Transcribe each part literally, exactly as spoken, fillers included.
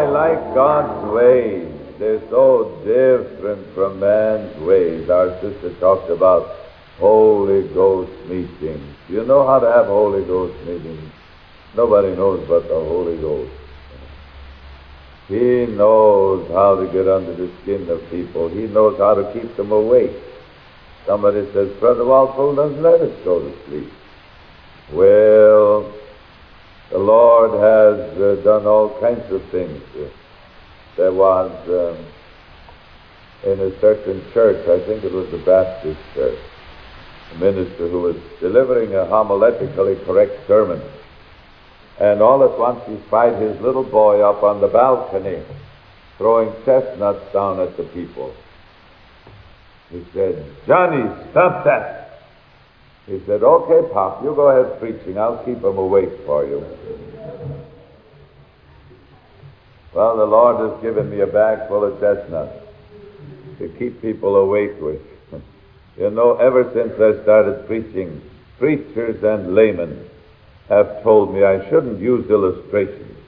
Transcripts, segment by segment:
like God's ways. They're so different from man's ways. Our sister talked about Holy Ghost meetings. You know how to have Holy Ghost meetings? Nobody knows but the Holy Ghost. He knows how to get under the skin of people. He knows how to keep them awake. Somebody says, Brother Walpole doesn't let us go to sleep. Well, the Lord has uh, done all kinds of things. There was um, in a certain church, I think it was the Baptist church, a minister who was delivering a homiletically correct sermon. And all at once he spied his little boy up on the balcony throwing chestnuts down at the people. He said, Johnny, stop that. He said, okay, Pop, you go ahead preaching. I'll keep him awake for you. Well, the Lord has given me a bag full of chestnuts to keep people awake with. You know, ever since I started preaching, preachers and laymen have told me I shouldn't use illustrations.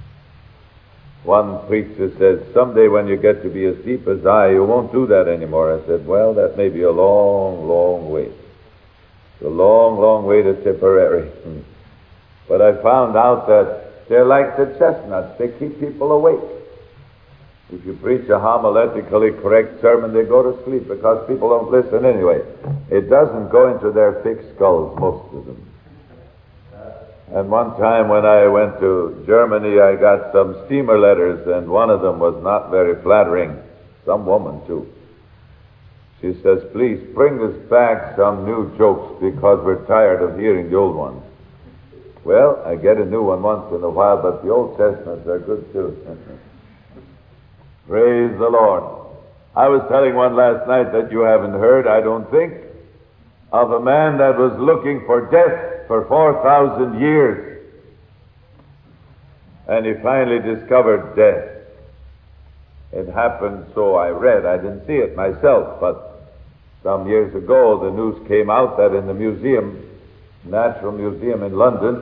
One preacher says, someday when you get to be as deep as I, you won't do that anymore. I said, well, that may be a long, long way. It's a long, long way to Tipperary. But I found out that they're like the chestnuts. They keep people awake. If you preach a homiletically correct sermon, they go to sleep because people don't listen anyway. It doesn't go into their thick skulls, most of them. And one time when I went to Germany, I got some steamer letters, and one of them was not very flattering. Some woman, too. She says, please bring us back some new jokes because we're tired of hearing the old ones. Well, I get a new one once in a while, but the old chestnuts are good, too. Praise the Lord. I was telling one last night that you haven't heard, I don't think, of a man that was looking for death for four thousand years. And he finally discovered death. It happened, so I read. I didn't see it myself, but some years ago the news came out that in the museum, Natural Museum in London,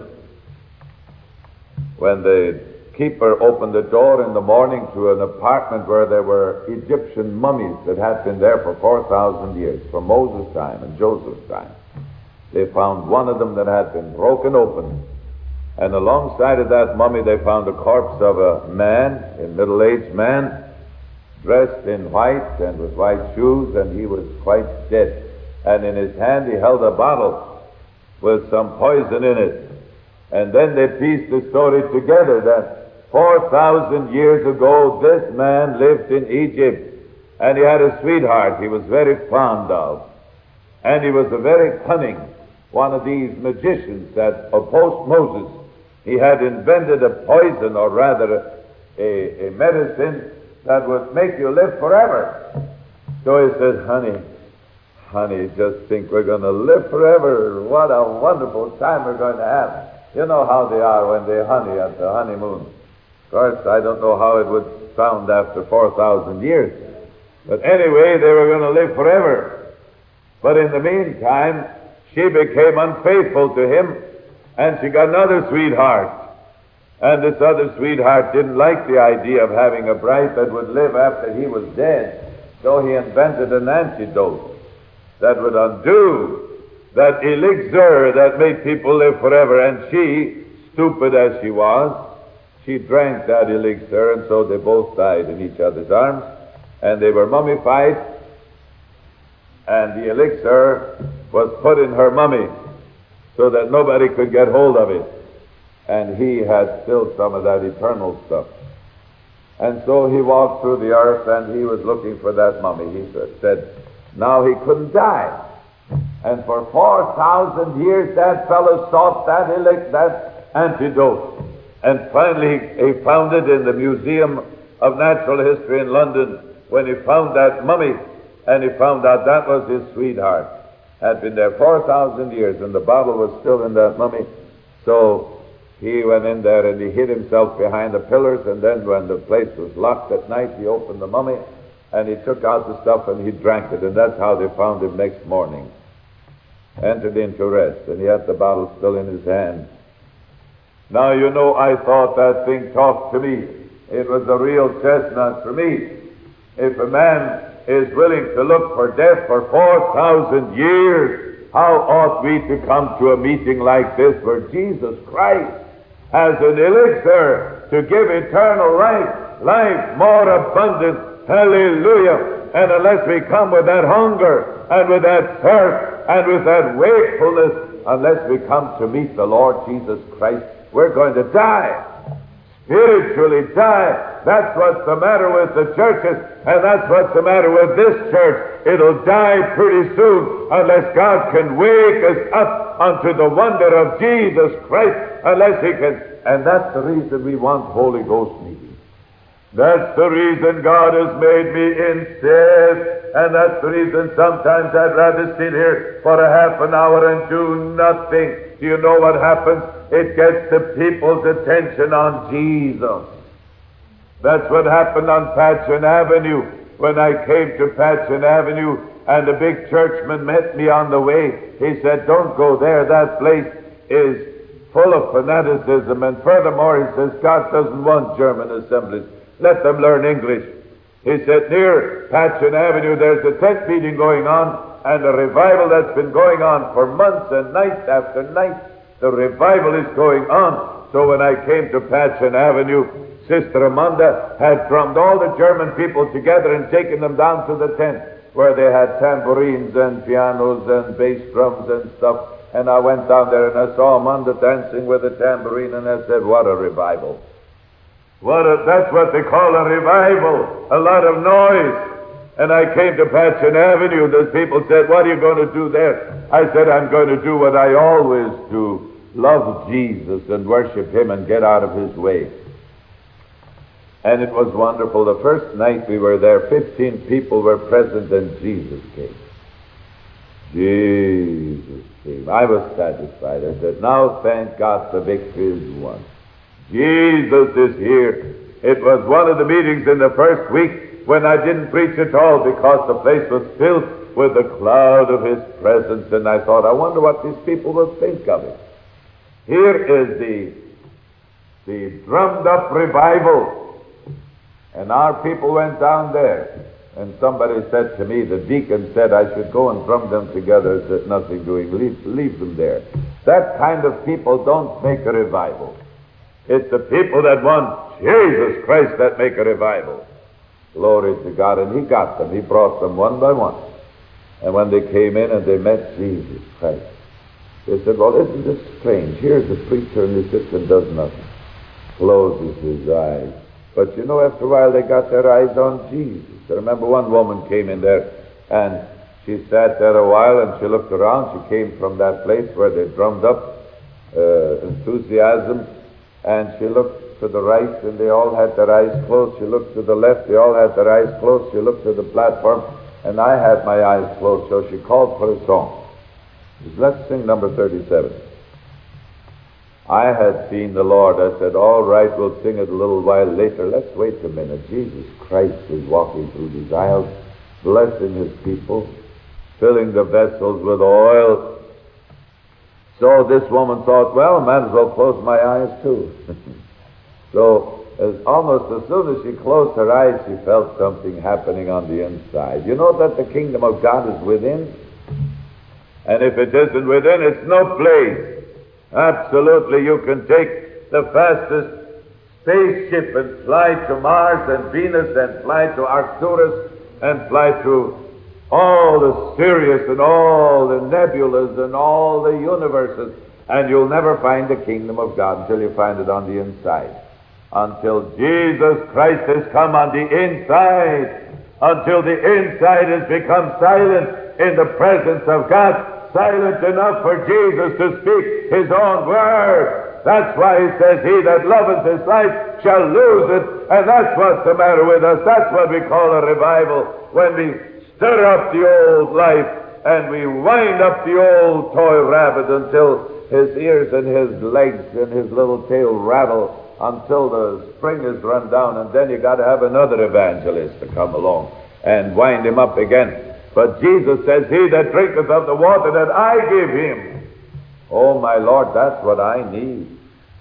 when the keeper opened the door in the morning to an apartment where there were Egyptian mummies that had been there for four thousand years, from Moses' time and Joseph's time, they found one of them that had been broken open. And alongside of that mummy, they found a corpse of a man, a middle-aged man, dressed in white and with white shoes, and he was quite dead. And in his hand, he held a bottle with some poison in it. And then they pieced the story together that four thousand years ago, this man lived in Egypt, and he had a sweetheart he was very fond of. And he was a very cunning, one of these magicians that opposed Moses. He had invented a poison, or rather a, a medicine that would make you live forever. So he says, honey, honey, just think we're going to live forever. What a wonderful time we're going to have. You know how they are when they honey at the honeymoon. Of course, I don't know how it would sound after four thousand years. But anyway, they were going to live forever. But in the meantime, she became unfaithful to him, and she got another sweetheart. And this other sweetheart didn't like the idea of having a bride that would live after he was dead. So he invented an antidote that would undo that elixir that made people live forever. And she, stupid as she was, she drank that elixir, and so they both died in each other's arms, and they were mummified, and the elixir was put in her mummy so that nobody could get hold of it. And he had still some of that eternal stuff. And so he walked through the earth, and he was looking for that mummy. He said, now he couldn't die. And for four thousand years that fellow sought that elixir, that antidote. And finally he found it in the Museum of Natural History in London when he found that mummy, and he found out that was his sweetheart. Had been there four thousand years, and the bottle was still in that mummy. So he went in there and he hid himself behind the pillars, and then when the place was locked at night, he opened the mummy and he took out the stuff and he drank it, and that's how they found him next morning. Entered into rest, and he had the bottle still in his hand. Now, you know, I thought that thing talked to me. It was a real chestnut for me. If a man is willing to look for death for four thousand years, how ought we to come to a meeting like this where Jesus Christ has an elixir to give eternal life, life more abundant? Hallelujah! And unless we come with that hunger and with that thirst and with that wakefulness, unless we come to meet the Lord Jesus Christ, we're going to die. Spiritually die. That's what's the matter with the churches, and that's what's the matter with this church. It'll die pretty soon unless God can wake us up unto the wonder of Jesus Christ, unless He can. And that's the reason we want Holy Ghost meetings. That's the reason God has made me insist, and that's the reason sometimes I'd rather sit here for a half an hour and do nothing. Do you know what happens? It gets the people's attention on Jesus. That's what happened on Patchen Avenue. When I came to Patchen Avenue and a big churchman met me on the way, he said, "Don't go there. That place is full of fanaticism. And furthermore," he says, "God doesn't want German assemblies. Let them learn English." He said, "Near Patchen Avenue, there's a tent meeting going on, and a revival that's been going on for months and night after night. The revival is going on." So when I came to Patchen Avenue, Sister Amanda had drummed all the German people together and taken them down to the tent where they had tambourines and pianos and bass drums and stuff. And I went down there and I saw Amanda dancing with a tambourine, and I said, "What a revival." What a, that's what they call a revival, a lot of noise. And I came to Patchen Avenue, and the people said, "What are you going to do there?" I said, "I'm going to do what I always do, love Jesus and worship Him and get out of His way." And it was wonderful. The first night we were there, fifteen people were present, and Jesus came. Jesus came. I was satisfied. I said, "Now, thank God, the victory is won. Jesus is here." It was one of the meetings in the first week when I didn't preach at all because the place was filled with the cloud of His presence, and I thought, I wonder what these people will think of it. Here is the, the drummed-up revival. And our people went down there, and somebody said to me, the deacon said I should go and drum them together. I said, "Nothing doing, leave, leave them there." That kind of people don't make a revival. It's the people that want Jesus Christ that make a revival. Glory to God. And He got them. He brought them one by one. And when they came in and they met Jesus Christ, they said, "Well, isn't this strange? Here's a preacher and he sits and does nothing. Closes his eyes." But you know, after a while they got their eyes on Jesus. I remember one woman came in there and she sat there a while and she looked around. She came from that place where they drummed up uh, enthusiasm. And she looked to the right, and they all had their eyes closed. She looked to the left, they all had their eyes closed. She looked to the platform, and I had my eyes closed. So she called for a song. She said, "Let's sing number thirty-seven. I had seen the Lord. I said, "All right, we'll sing it a little while later. Let's wait a minute." Jesus Christ is walking through these aisles, blessing His people, filling the vessels with oil. So this woman thought, well, I might as well close my eyes too. So as almost as soon as she closed her eyes, she felt something happening on the inside. You know that the kingdom of God is within? And if it isn't within, it's no place. Absolutely, you can take the fastest spaceship and fly to Mars and Venus and fly to Arcturus and fly to all the Sirius and all the nebulas and all the universes, and you'll never find the kingdom of God until you find it on the inside. Until Jesus Christ has come on the inside, until the inside has become silent in the presence of God, silent enough for Jesus to speak His own word. That's why He says, "He that loveth his life shall lose it." And that's what's the matter with us. That's what we call a revival. When we stir up the old life and we wind up the old toy rabbit until his ears and his legs and his little tail rattle until the spring is run down, and then you got to have another evangelist to come along and wind him up again. But Jesus says, "He that drinketh of the water that I give him." Oh, my Lord, that's what I need.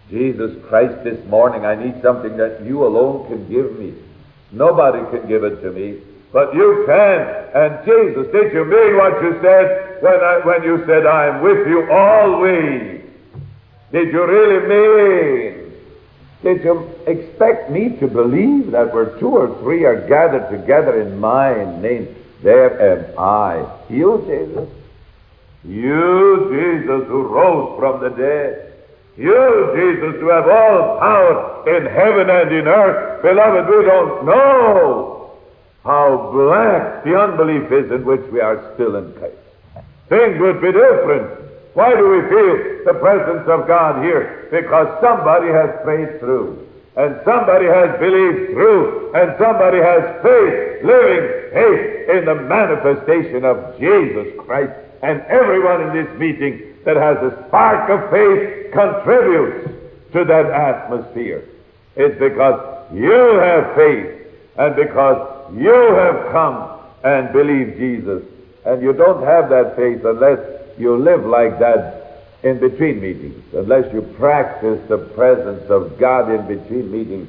Jesus Christ, this morning I need something that you alone can give me. Nobody can give it to me, but you can. And Jesus, did you mean what you said when, I, when you said, I am with you always? Did you really mean? Did you expect me to believe that where two or three are gathered together in my name, there am I? You, Jesus? You, Jesus, who rose from the dead. You, Jesus, who have all power in heaven and in earth. Beloved, we don't know how black the unbelief is in which we are still encased. Things would be different. Why do we feel the presence of God here? Because somebody has prayed through, and somebody has believed through, and somebody has faith, living faith in the manifestation of Jesus Christ. And everyone in this meeting that has a spark of faith contributes to that atmosphere. It's because you have faith, and because you have come and believed Jesus. And you don't have that faith unless you live like that in between meetings, unless you practice the presence of God in between meetings.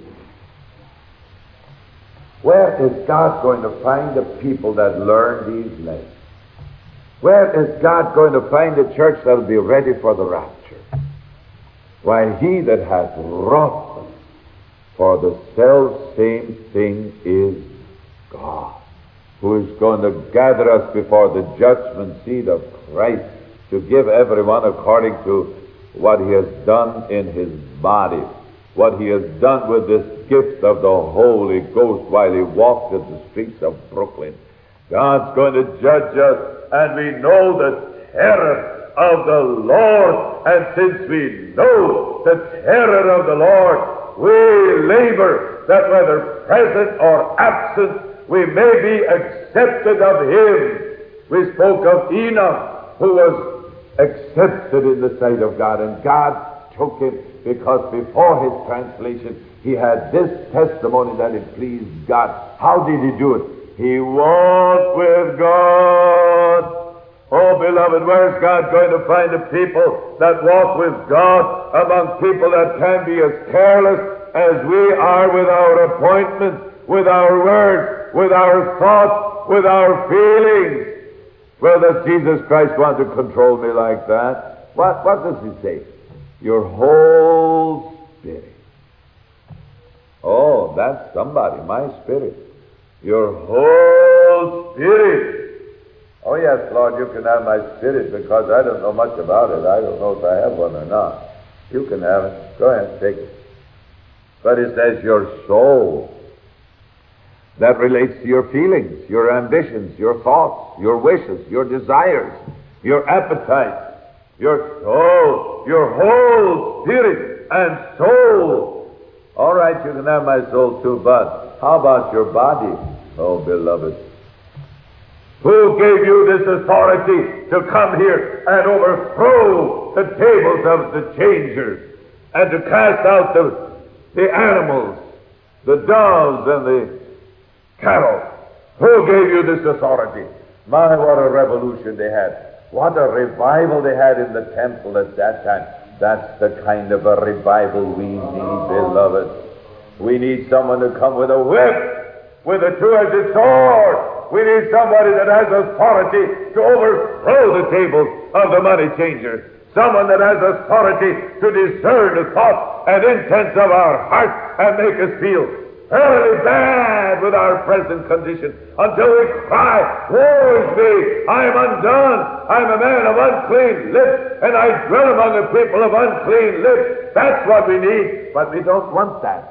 Where is God going to find the people that learn these lessons? Where is God going to find a church that will be ready for the rapture? Why, he that hath wrought them for the self-same thing is God, who is going to gather us before the judgment seat of Christ to give everyone according to what he has done in his body, what he has done with this gift of the Holy Ghost while he walked in the streets of Brooklyn. God's going to judge us, and we know the terror of the Lord. And since we know the terror of the Lord, we labor that whether present or absent, we may be accepted of him. We spoke of Enoch, who was accepted in the sight of God, and God took him because before his translation he had this testimony that it pleased God. How did he do it? He walked with God. Oh, beloved, where's God going to find a people that walk with God among people that can be as careless as we are with our appointments, with our words, with our thoughts, with our feelings? Well, does Jesus Christ want to control me like that? What, what does he say? Your whole spirit. Oh, that's somebody, my spirit. Your whole spirit. Oh, yes, Lord, you can have my spirit because I don't know much about it. I don't know if I have one or not. You can have it. Go ahead, take it. But it says your soul. That relates to your feelings, your ambitions, your thoughts, your wishes, your desires, your appetite, your soul, your whole spirit and soul. All right, you can have my soul too, but how about your body? Oh, beloved, who gave you this authority to come here and overthrow the tables of the changers and to cast out the, the animals, the doves and the cattle? Who gave you this authority? My, what a revolution they had. What a revival they had in the temple at that time. That's the kind of a revival we need, beloved. We need someone to come with a whip, with a two-edged sword. We need somebody that has authority to overthrow the tables of the money changers. Someone that has authority to discern the thoughts and intents of our hearts and make us feel thoroughly bad with our present condition until we cry, woe is me, I am undone, I am a man of unclean lips, and I dwell among a people of unclean lips. That's what we need, but we don't want that.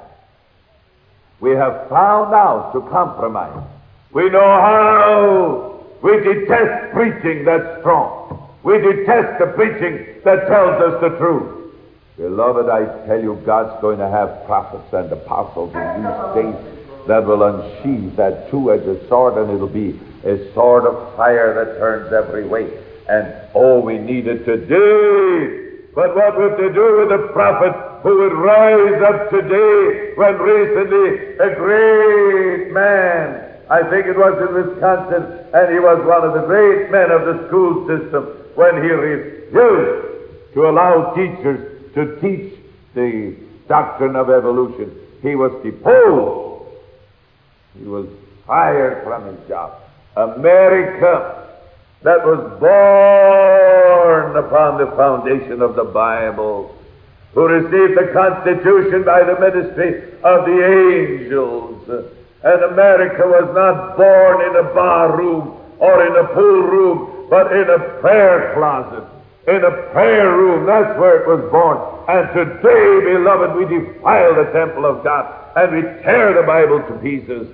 We have found out to compromise. We know how. We detest preaching that's strong. We detest the preaching that tells us the truth. Beloved, I tell you, God's going to have prophets and apostles in these days that will unsheathe that two-edged sword, and it'll be a sword of fire that turns every way. And oh, we need it today. But what would they do with the prophet who would rise up today when recently a great man, I think it was in Wisconsin, and he was one of the great men of the school system, when he refused to allow teachers to teach the doctrine of evolution, he was deposed. He was fired from his job. America, that was born upon the foundation of the Bible, who received the Constitution by the ministry of the angels. And America was not born in a bar room or in a pool room, but in a prayer closet, in a prayer room. That's where it was born. And today, beloved, we defile the temple of God, and we tear the Bible to pieces,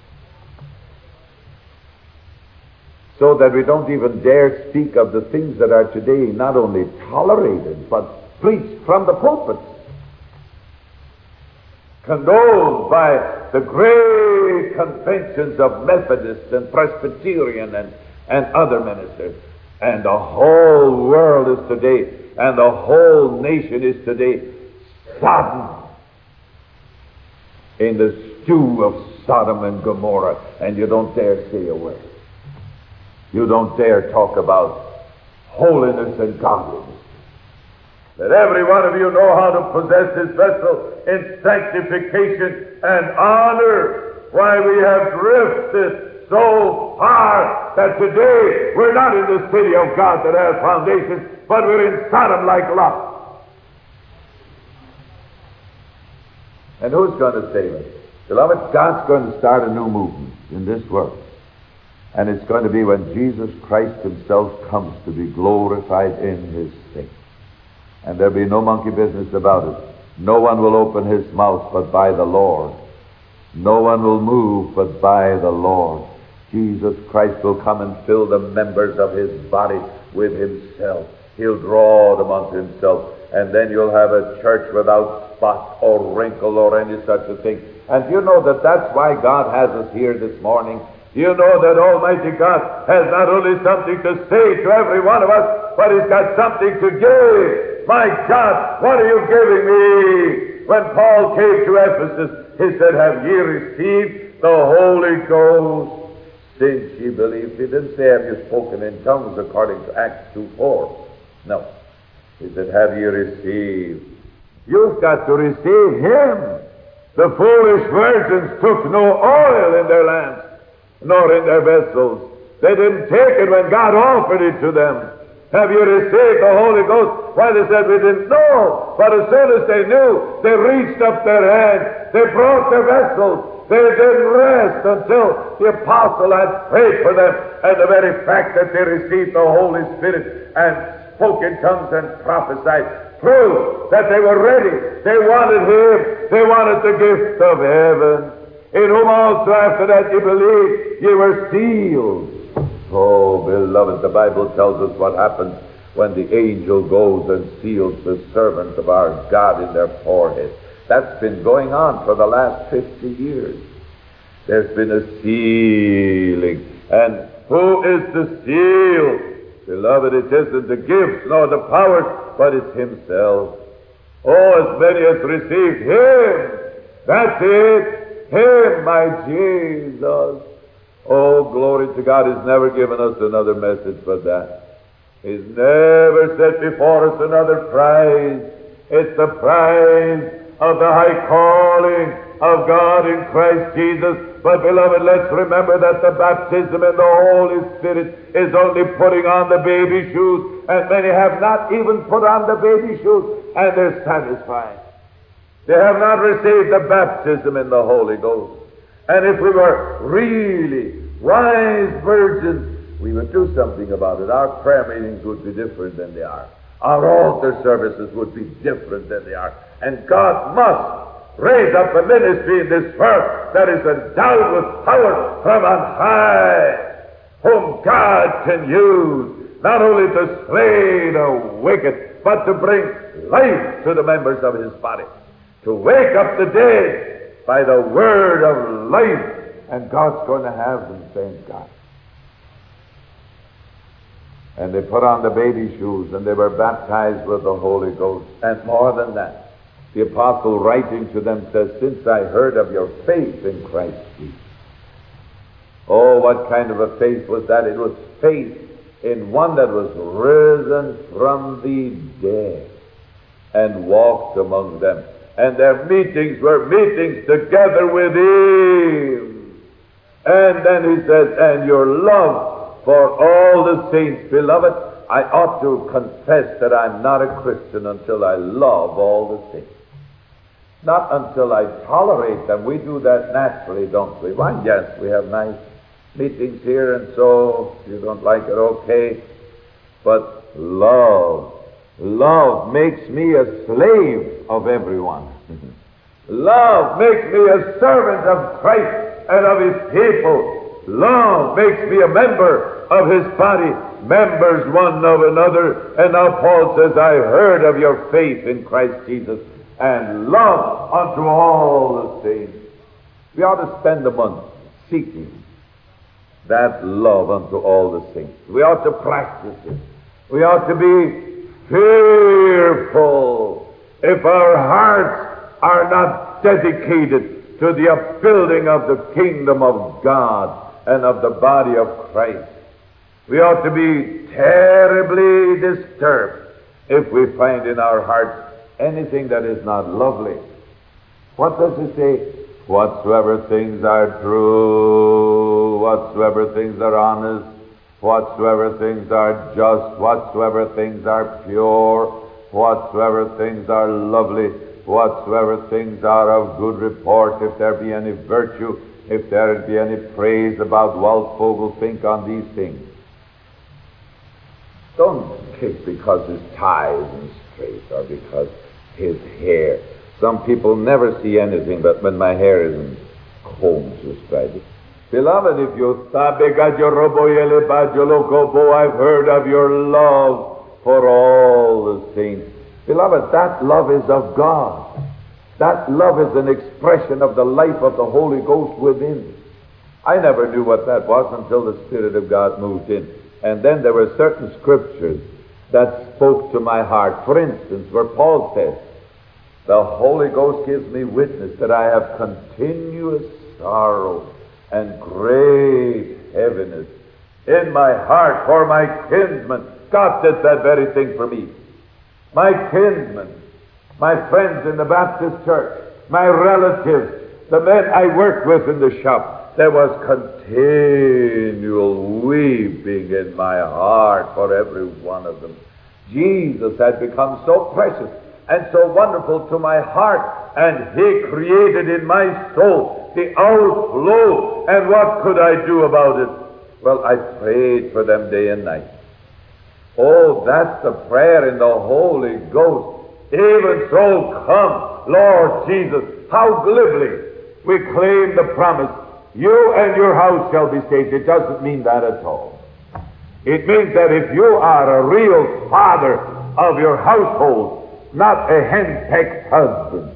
so that we don't even dare speak of the things that are today not only tolerated, but preached from the pulpits, condoned by the great conventions of Methodists and Presbyterian and, and other ministers. And the whole world is today, and the whole nation is today sodden in the stew of Sodom and Gomorrah, and you don't dare say a word. You don't dare talk about holiness and godliness. Let every one of you know how to possess his vessel in sanctification and honor. Why we have drifted so far that today we're not in the city of God that has foundations, but we're in Sodom like Lot. And who's going to save us? Beloved, God's going to start a new movement in this world. And it's going to be when Jesus Christ himself comes to be glorified in his saints. And there'll be no monkey business about it. No one will open his mouth but by the Lord. No one will move but by the Lord. Jesus Christ will come and fill the members of his body with himself. He'll draw them unto himself. And then you'll have a church without spot or wrinkle or any such a thing. And you know that that's why God has us here this morning. You know that Almighty God has not only something to say to every one of us, but he's got something to give. My God, what are you giving me? When Paul came to Ephesus, he said, have ye received the Holy Ghost since ye believed? He didn't say, have you spoken in tongues according to Acts two four. No. He said, have ye received? You've got to receive him. The foolish virgins took no oil in their lamps, nor in their vessels. They didn't take it when God offered it to them. Have you received the Holy Ghost? Why, they said, we didn't know. But as soon as they knew, they reached up their hand. They brought their vessels. They didn't rest until the apostle had prayed for them. And the very fact that they received the Holy Spirit and spoke in tongues and prophesied proved that they were ready. They wanted him. They wanted the gift of heaven, in whom also after that ye believed, ye were sealed. Oh, beloved, the Bible tells us what happens when the angel goes and seals the servants of our God in their forehead. That's been going on for the last fifty years. There's been a sealing. And who is the seal? Beloved, it isn't the gifts nor the powers, but it's himself. Oh, as many as received him. That's it. Him, my Jesus. Oh, glory to God. He's never given us another message but that. He's never set before us another prize. It's the prize of the high calling of God in Christ Jesus. But, beloved, let's remember that the baptism in the Holy Spirit is only putting on the baby shoes, and many have not even put on the baby shoes, and they're satisfied. They have not received the baptism in the Holy Ghost. And if we were really wise virgins, we would do something about it. Our prayer meetings would be different than they are. Our altar services would be different than they are. And God must raise up a ministry in this world that is endowed with power from on high, whom God can use not only to slay the wicked, but to bring life to the members of his body, to wake up the dead by the word of life. And God's going to have them, thank God. And they put on the baby shoes, and they were baptized with the Holy Ghost. And more than that, the apostle writing to them says, since I heard of your faith in Christ Jesus. Oh, what kind of a faith was that? It was faith in one that was risen from the dead. and walked among them. And their meetings were meetings together with him. And then he says, and your love for all the saints. Beloved, I ought to confess that I'm not a Christian until I love all the saints. Not until I tolerate them. We do that naturally, don't we? Why, yes, we have nice meetings here, and so if you don't like it, okay. But love, love makes me a slave of everyone. Love makes me a servant of Christ and of his people. Love makes me a member of his body, members one of another. And now Paul says, I heard of your faith in Christ Jesus and love unto all the saints. We ought to spend a month seeking that love unto all the saints. We ought to practice it. We ought to be fearful if our hearts are not dedicated to the upbuilding of the kingdom of God and of the body of Christ. We ought to be terribly disturbed if we find in our hearts anything that is not lovely. What does it say? Whatsoever things are true, whatsoever things are honest, whatsoever things are just, whatsoever things are pure, whatsoever things are lovely, whatsoever things are of good report, if there be any virtue, if there be any praise about Waldvogel, think on these things. Don't kick because his tie isn't straight or because his hair. Some people never see anything but when my hair isn't combed just right. Beloved, if you I've heard of your love for all the saints. Beloved, that love is of God. That love is an expression of the life of the Holy Ghost within. I never knew what that was until the Spirit of God moved in. And then there were certain scriptures that spoke to my heart. For instance, where Paul says, the Holy Ghost gives me witness that I have continuous sorrow and great heaviness in my heart for my kinsmen. God did that very thing for me. My kinsmen, my friends in the Baptist church, my relatives, the men I worked with in the shop. There was continual weeping in my heart for every one of them. Jesus had become so precious and so wonderful to my heart, and he created in my soul the outflow. And what could I do about it? Well, I prayed for them day and night. Oh, that's the prayer in the Holy Ghost. Even so, come, Lord Jesus. How glibly we claim the promise, you and your house shall be saved. It doesn't mean that at all. It means that if you are a real father of your household, not a henpecked husband.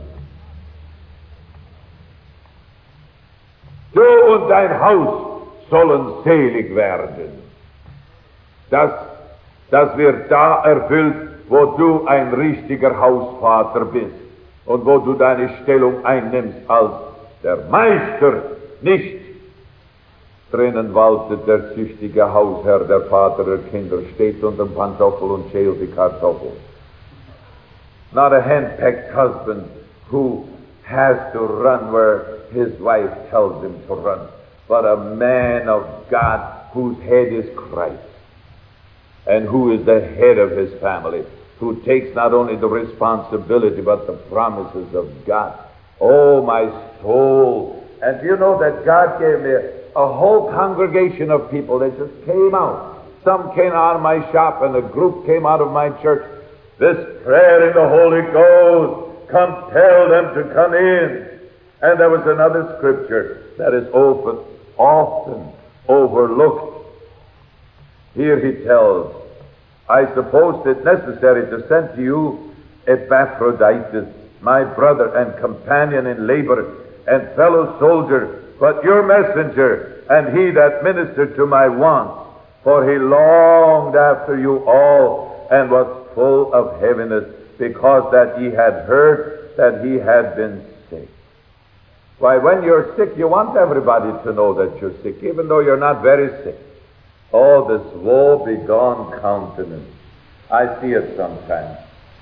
Du und dein Haus sollen selig werden. Das, das wird da erfüllt, wo du ein richtiger Hausvater bist und wo du deine Stellung einnimmst als der Meister, nicht drinnen waltet der züchtige Hausherr, der Vater der Kinder, steht unter dem Pantoffel und schält die Kartoffel. Not a henpecked husband who has to run where his wife tells him to run, but a man of God whose head is Christ, and who is the head of his family, who takes not only the responsibility but the promises of God. Oh, my soul. And do you know that God gave me a, a whole congregation of people that just came out. Some came out of my shop and a group came out of my church. This prayer in the Holy Ghost compelled them to come in. And there was another scripture that is often, often overlooked. Here he tells, I suppose it necessary to send to you Epaphroditus, my brother and companion in labor and fellow soldier, but your messenger, and he that ministered to my wants, for he longed after you all, and was full of heaviness, because that he had heard that he had been sick. Why, when you're sick, you want everybody to know that you're sick, even though you're not very sick. Oh, this woe-begone countenance. I see it sometimes.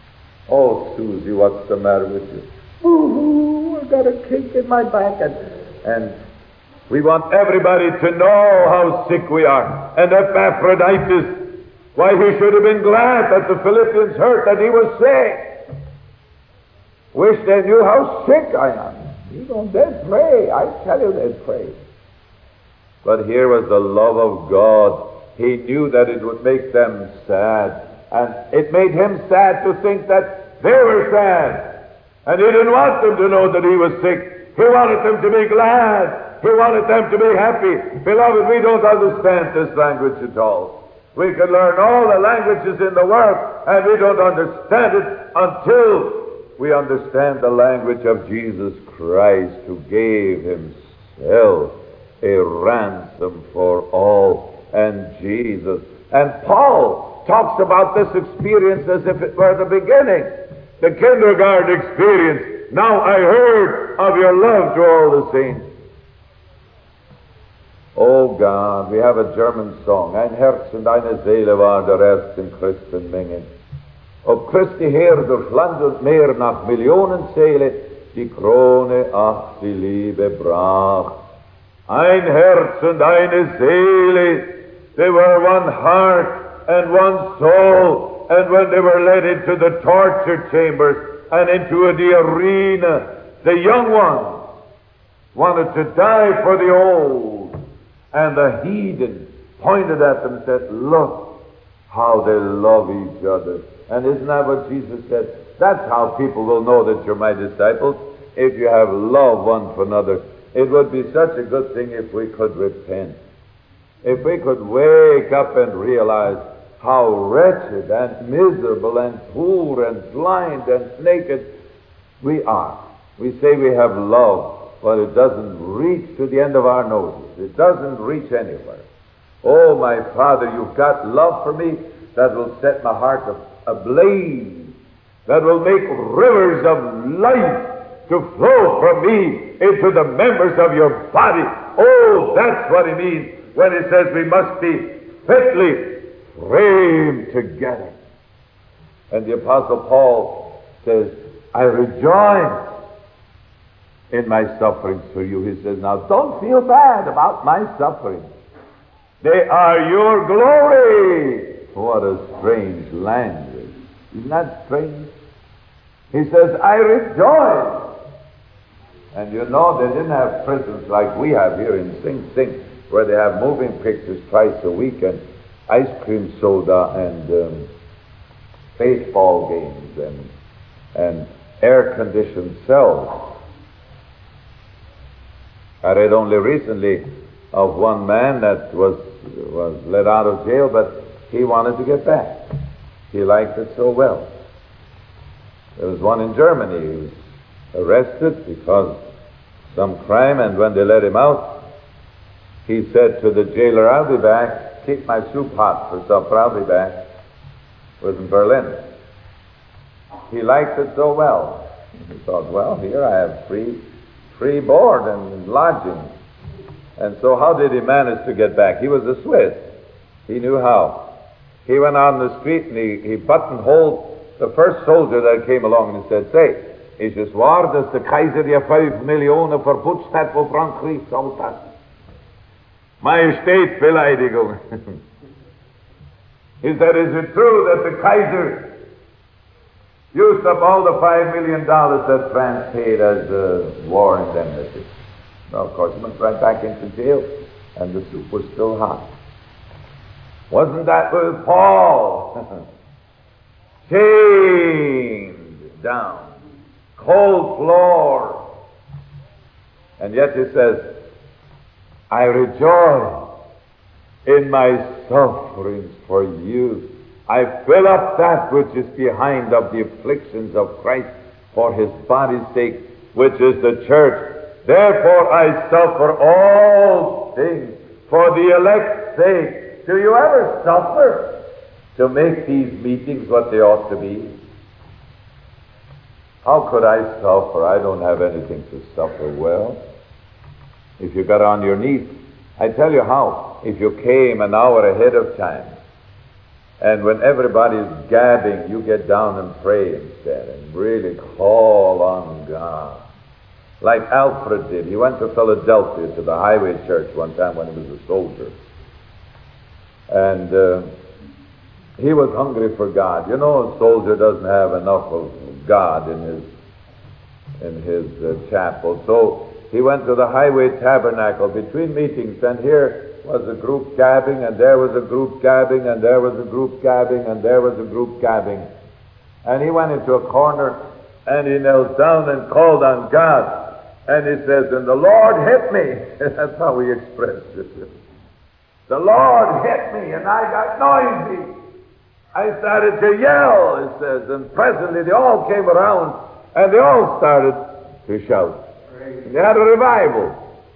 Oh, Susie, what's the matter with you? Ooh, I got a kick in my back. And, and we want everybody to know how sick we are. And Epaphroditus, why, he should have been glad that the Philippians heard that he was sick. Wish they knew how sick I am. You know, they'd pray. I tell you, they'd pray. But here was the love of God. He knew that it would make them sad. And it made him sad to think that they were sad. And he didn't want them to know that he was sick. He wanted them to be glad. He wanted them to be happy. Beloved, we don't understand this language at all. We can learn all the languages in the world, and we don't understand it until we understand the language of Jesus Christ, who gave himself a ransom for all. And Jesus. And Paul talks about this experience as if it were the beginning, the kindergarten experience. Now I heard of your love to all the saints. Oh God, we have a German song. Ein Herz und eine Seele war der ersten Christenmenge. Ob Christi Heer durch Land und Meer nach Millionen Seele die Krone, ach, die Liebe brach. Ein Herz und eine Seele, they were one heart and one soul. And when they were led into the torture chambers and into the arena, the young ones wanted to die for the old. And the heathen pointed at them and said, look how they love each other. And isn't that what Jesus said? That's how people will know that you're my disciples, if you have love one for another. It would be such a good thing if we could repent. If we could wake up and realize how wretched and miserable and poor and blind and naked we are. We say we have love, but it doesn't reach to the end of our noses. It doesn't reach anywhere. Oh, my Father, you've got love for me that will set my heart ablaze, that will make rivers of life to flow from me into the members of your body. Oh, that's what he means when he says we must be fitly framed together. And the Apostle Paul says, I rejoice in my sufferings for you. He says, now don't feel bad about my sufferings. They are your glory. What a strange language. Isn't that strange? He says, I rejoice. And you know, they didn't have prisons like we have here in Sing Sing, where they have moving pictures twice a week and ice cream soda and um, baseball games and, and air-conditioned cells. I read only recently of one man that was, was let out of jail, but he wanted to get back. He liked it so well. There was one in Germany. He was arrested because of some crime, and when they let him out, he said to the jailer, I'll be back. Keep my soup hot for supper. I'll be back. It was in Berlin. He liked it so well. He thought, well, here I have free, free board and lodging. And so how did he manage to get back? He was a Swiss. He knew how. He went out in the street and he, he buttonholed the first soldier that came along and he said, say, is es wahr, dass der Kaiser ja fünf Millionen verputzt hat, wo Frankreich zahlt hat? Majestät, Beleidigung. He said, is it true that the Kaiser used up all the five million dollars that France paid as uh, war indemnity? Well, of course, he went right back into jail, and the soup was still hot. Wasn't that with Paul? Chained down, cold floor. And yet he says, I rejoice in my sufferings for you. I fill up that which is behind of the afflictions of Christ for his body's sake, which is the church. Therefore I suffer all things for the elect's sake. Do you ever suffer to make these meetings what they ought to be? How could I suffer? I don't have anything to suffer. Well, if you got on your knees, I tell you how. If you came an hour ahead of time And when everybody's gabbing, you get down and pray instead and really call on God. Like Alfred did. He went to Philadelphia to the Highway Church one time when he was a soldier. And uh, he was hungry for God. You know, a soldier doesn't have enough of God in his in his uh, chapel. So he went to the Highway Tabernacle between meetings, and here was a group gabbing, and there was a group gabbing, and there was a group gabbing, and there was a group gabbing. And he went into a corner, and he knelt down and called on God. And he says, and the Lord hit me. That's how he expressed it. The Lord hit me, and I got noisy. I started to yell, it says, and presently they all came around, and they all started to shout. They had a revival.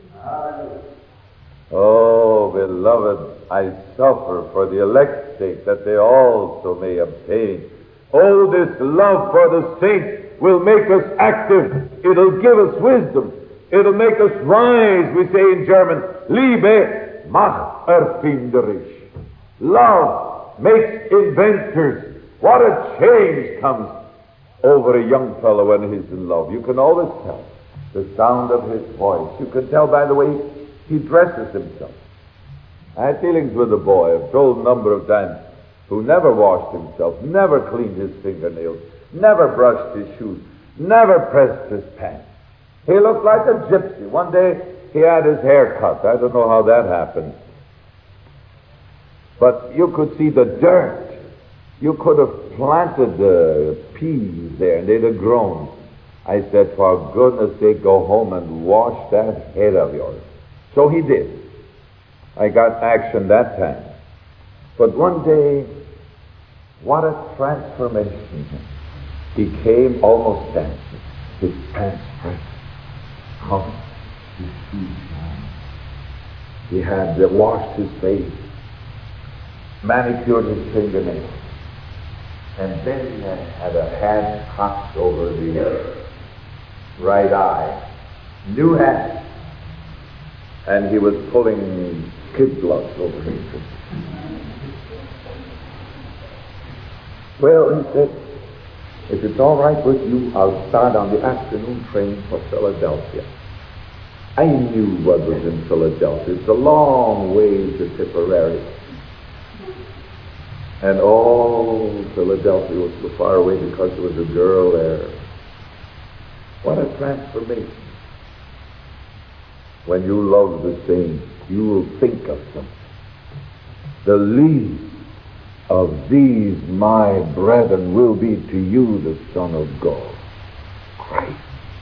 Oh, beloved, I suffer for the elect's sake, that they also may obtain. Oh, this love for the saints will make us active. It'll give us wisdom. It'll make us wise, we say in German. Liebe macht erfinderisch. Love makes inventors. What a change comes over a young fellow when he's in love. You can always tell the sound of his voice. You can tell by the way he dresses himself. I had dealings with a boy, I've told a number of times, who never washed himself, never cleaned his fingernails, never brushed his shoes, never pressed his pants. He looked like a gypsy. One day he had his hair cut. I don't know how that happened. But you could see the dirt. You could have planted the peas there and they'd have grown. I said, for goodness sake, go home and wash that head of yours. So he did. I got action that time. But one day, what a transformation. He came almost dancing. His pants pressed. Come. His shoes on. He had uh, washed his face, manicured his fingernails, and then he had, had a hand cocked over the right eye. New hat. And he was pulling kid gloves over his face. Well, he said, if it's all right with you, I'll start on the afternoon train for Philadelphia. I knew what was in Philadelphia. It's a long way to Tipperary. And oh, Philadelphia was so far away because there was a girl there. What a transformation. When you love the saints, you will think of them. The least of these, my brethren, will be to you the Son of God, Christ.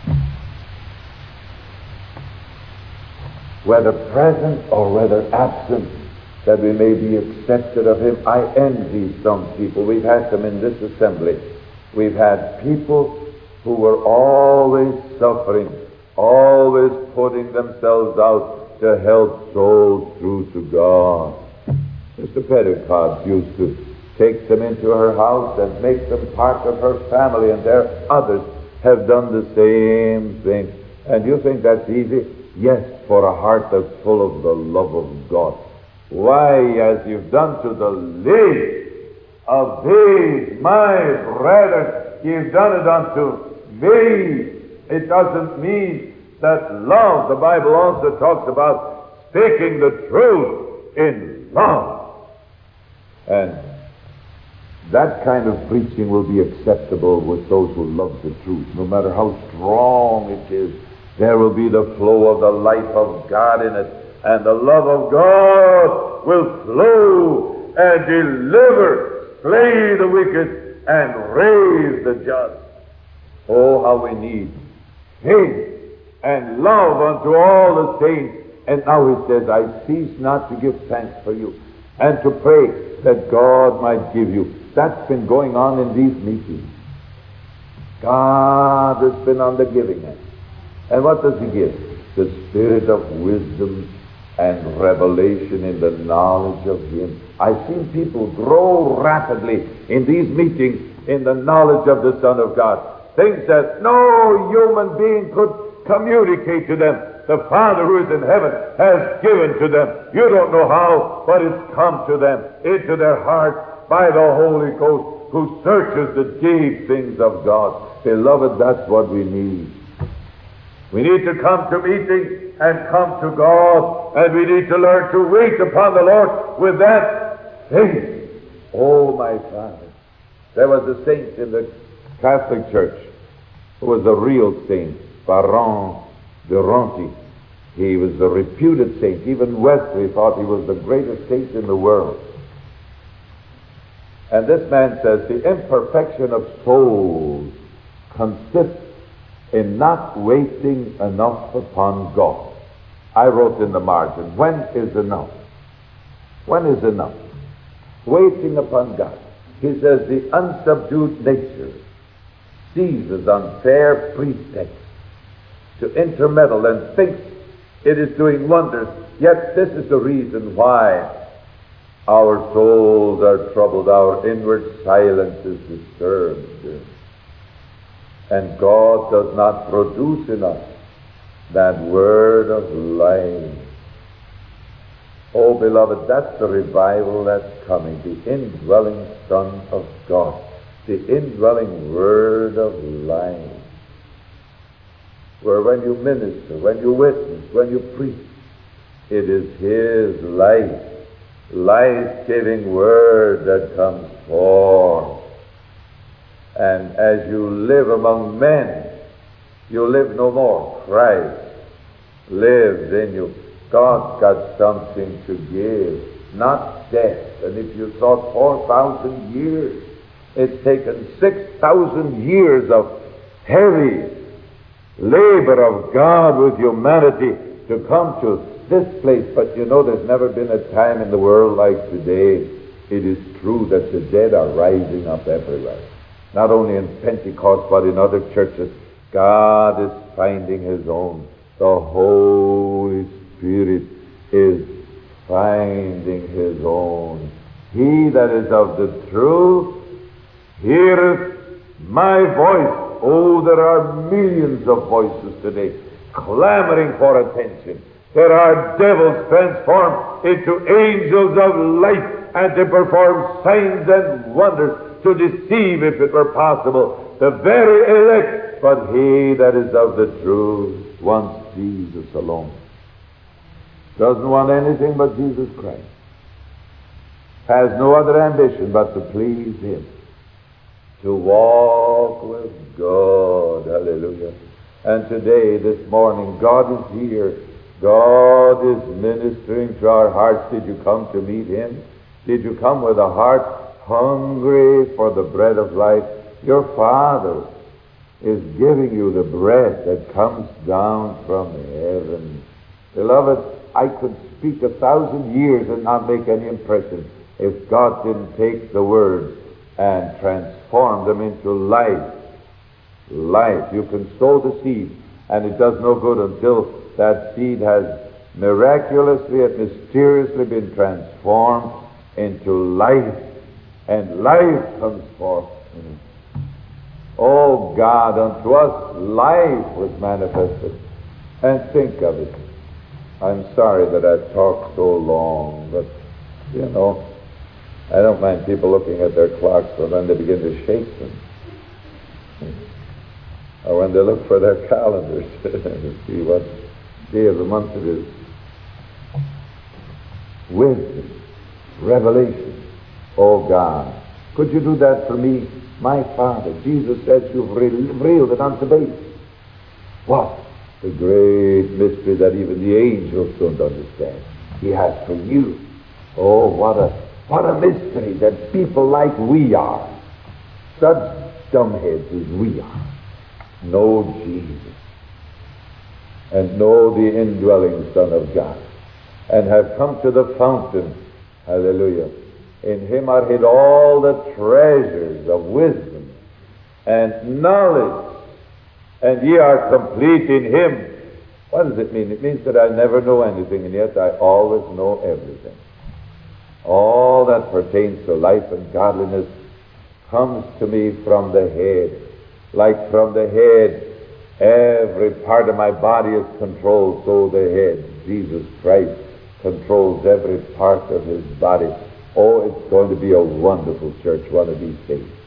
Whether present or whether absent, that we may be accepted of Him. I envy some people. We've had them in this assembly. We've had people who were always suffering, always putting themselves out to help souls through to God. Mister Petticoat used to take them into her house and make them part of her family, and there others have done the same thing. And you think that's easy? Yes, for a heart that's full of the love of God. Why, as you've done to the least of these, my brethren, you've done it unto me. It doesn't mean that love, the Bible also talks about speaking the truth in love. And that kind of preaching will be acceptable with those who love the truth. No matter how strong it is, there will be the flow of the life of God in it. And the love of God will flow and deliver, slay the wicked, and raise the just. Oh, how we need faith and love unto all the saints. And now he says, I cease not to give thanks for you and to pray that God might give you. That's been going on in these meetings. God has been on the giving end. And what does He give? The spirit of wisdom and revelation in the knowledge of Him. I've seen people grow rapidly in these meetings in the knowledge of the Son of God. Things that no human being could communicate to them. The Father who is in heaven has given to them. You don't know how, but it's come to them, into their hearts, by the Holy Ghost, who searches the deep things of God. Beloved, that's what we need. We need to come to meeting and come to God, and we need to learn to wait upon the Lord with that faith. Oh, my Father. There was a saint in the Catholic Church who was a real saint, Baron de Ronty. He was a reputed saint. Even Wesley thought he was the greatest saint in the world. And this man says, the imperfection of souls consists in not waiting enough upon God. I wrote in the margin, when is enough? When is enough? Waiting upon God. He says, the unsubdued nature seizes on fair pretext to intermeddle and thinks it is doing wonders. Yet this is the reason why our souls are troubled, our inward silence is disturbed, and God does not produce in us that word of life. Oh, beloved, that's the revival that's coming, the indwelling Son of God, the indwelling word of life, where when you minister, when you witness, when you preach, it is His life, life-giving word that comes forth. And as you live among men, you live no more. Christ lives in you. God's got something to give, not death. And if you thought four thousand years, it's taken six thousand years of heavy labor of God with humanity to come to this place. But you know, there's never been a time in the world like today. It is true that the dead are rising up everywhere. Not only in Pentecost, but in other churches. God is finding His own. The Holy Spirit is finding His own. He that is of the truth heareth my voice. Oh, there are millions of voices today clamoring for attention. There are devils transformed into angels of light and to perform signs and wonders, to deceive, if it were possible, the very elect. But he that is of the truth wants Jesus alone. Doesn't want anything but Jesus Christ. Has no other ambition but to please Him. To walk with God. Hallelujah. And today, this morning, God is here. God is ministering to our hearts. Did you come to meet Him? Did you come with a heart hungry for the bread of life? Your Father is giving you the bread that comes down from heaven. Beloved, I could speak a thousand years and not make any impression if God didn't take the words and transform them into life. Life. You can sow the seed, and it does no good until that seed has miraculously and mysteriously been transformed into life, and life comes forth in it. Oh God, unto us life was manifested. And think of it. I'm sorry that I've talked so long, but, you know, I don't mind people looking at their clocks, but when they begin to shake them, or when they look for their calendars to see what day of the month it is. Wisdom, revelation. Oh God, could you do that for me? My Father, Jesus says you've revealed it unto babes. What? The great mystery that even the angels don't understand. He has for you. Oh, what a what a mystery that people like we are, such dumbheads as we are, know Jesus and know the indwelling Son of God and have come to the fountain. Hallelujah. In Him are hid all the treasures of wisdom and knowledge, and ye are complete in Him. What does it mean? It means that I never know anything, and yet I always know everything. All that pertains to life and godliness comes to me from the head. Like from the head, every part of my body is controlled, so the head, Jesus Christ, controls every part of His body. Oh, it's going to be a wonderful church one of these days.